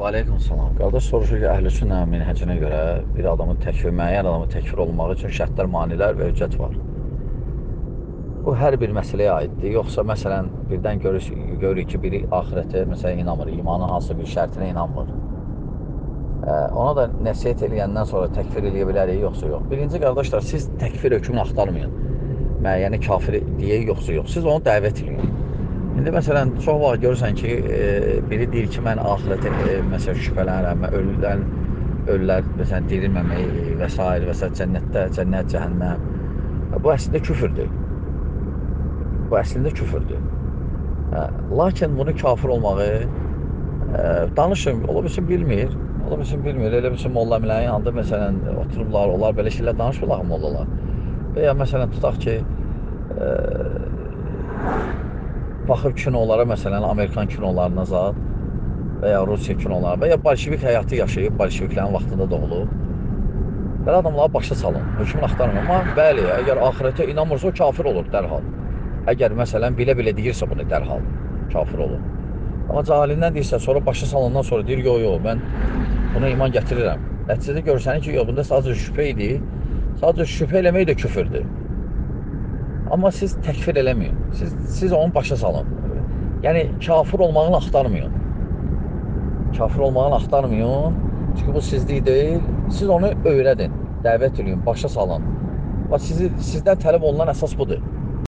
Və aleykum salam. Qardaş soruşur ki, əhl-i sünnə minhəcinə görə bir adamın təkfir, müəyyən adamın təkfir olunması üçün şərtlər, manilər və hüccət var. Bu hər bir məsələyə aiddir. Yoxsa məsələn birdən görürük ki, biri axirətə məsələn inanmır, imanın hansı bir şərtinə inanmır. Ona da nəsihət eləyəndən sonra təkfir eləyə bilərik, yoxsa yox. Birinci qardaşlar, siz təkfir hökmünü axtarmayın. Müəyyəni kafir deyək, yoxsa yox. Siz onu dəvət eləyin. İndi məsələn, çox vaxt görürsən ki, biri deyir ki, mən axirətə məsələn şübhələnirəm, ölülər məsələn dirilməmək və s. və s. Cənnətdə, cənnət, cəhənnəm. Bu əslində küfürdür. Bu əslində küfürdür. Lakin bunu kafir olmağı danışın, ola bilsin bilmir. Ola bilsin bilmir. Elə bilsin molla əmləyin yanında məsələn oturublar, onlar belə şeylər danışmırlar mollalar. Və ya məsələn tutaq ki, baxıb kinolara, məsələn, Amerikan kinolarına zat və ya Rusiya kinolarına və ya bolşevik həyatı yaşayıb, bolşeviklərin vaxtında doğulub. Belə adamlara başa salın, hökmün axtarmır. Amma bəli, əgər axirətə inanmırsa, o kafir olur dərhal. Əgər məsələn, bilə-bilə deyirsə bunu dərhal, kafir olur. Amma cahilindən deyirsə, sonra başa salından sonra deyir, yox, mən buna iman gətirirəm. Nəticədə görsənir ki, yox, bunda sadəcə şübhə idi. Sadəcə şübhə eləmək də küfürdür. Amma siz təkfir eləməyin. Siz onu başa salın. Yəni, kafir olmağını axtarmayın. Kafir olmağını axtarmayın. Çünki bu sizlik deyil. Siz onu öyrədin, dəvət edin, başa salın. Sizdən tələb olunan əsas budur.